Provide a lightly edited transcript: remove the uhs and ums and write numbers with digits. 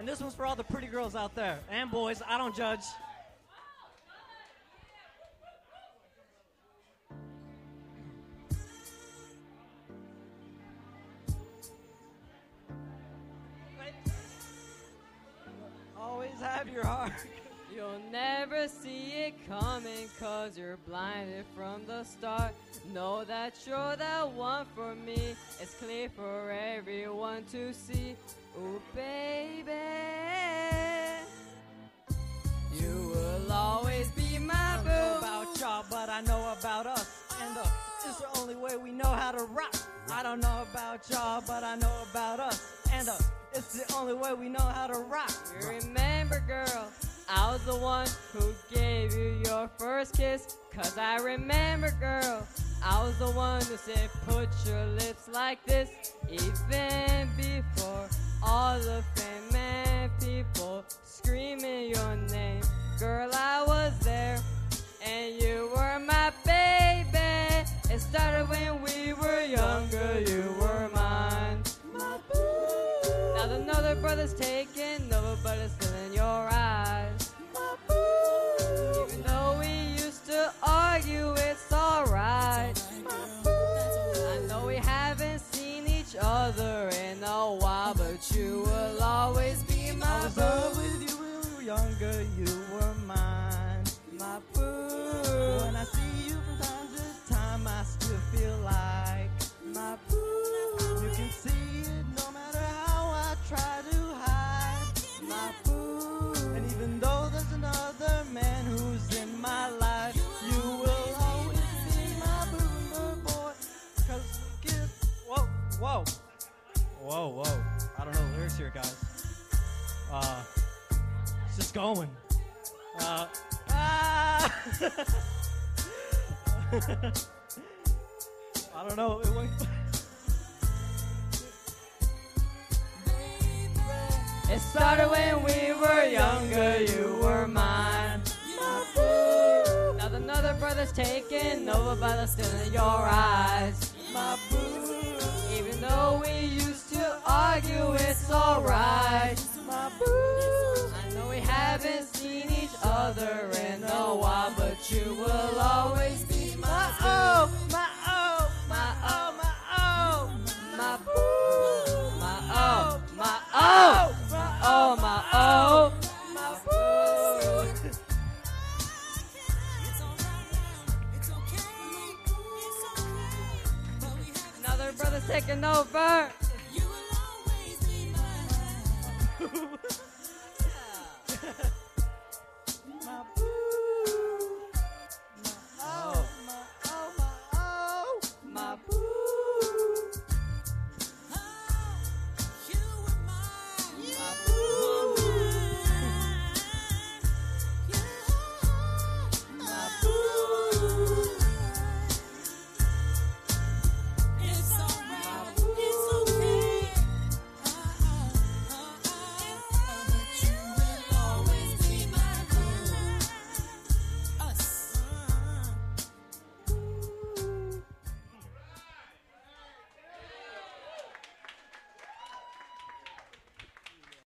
this one's for all the pretty girls out there. And boys, I don't judge. Always have your heart. You'll never see it coming 'cause you're blinded from the start. Know that you're the one for me. It's clear for everyone to see. Ooh, baby, you will always be my I don't boo. know about y'all, but I know about us. And it's the only way we know how to rock. I don't know about y'all, but I know about us. And it's the only way we know how to rock. You remember, girl, I was the one who gave you your first kiss. 'Cause I remember, girl, I was the one who said put your lips like this. Even before all the fame and people screaming your name. Girl, I was there and you were my baby. It started when we were younger, you were mine. Now another brother's taking over, but it's still in your eyes. Even though we used to argue, it's alright. I know we haven't seen each other in a while, but you will always be I my was boo. up with you when we were younger, you were mine. My boo. When I see you from time to time, I still feel like My boo. you can see it no matter how I try to hide. My boo. And even though there's another man who's in my life, you will always be my boomer boy. 'Cause kids, whoa. I don't know the lyrics here, guys. It's just going. I don't know. It went. It started when we were younger, you were mine. My boo. Now another brother's taking over, but I'm still in your eyes. My boo. Even though we used to argue, it's alright. My boo. I know we haven't seen each other in a while, but you will always be my Oh, boo. my oh, My oh, my oh, my boo. My oh, my oh, oh, my oh, my boo. Another brother's taking over.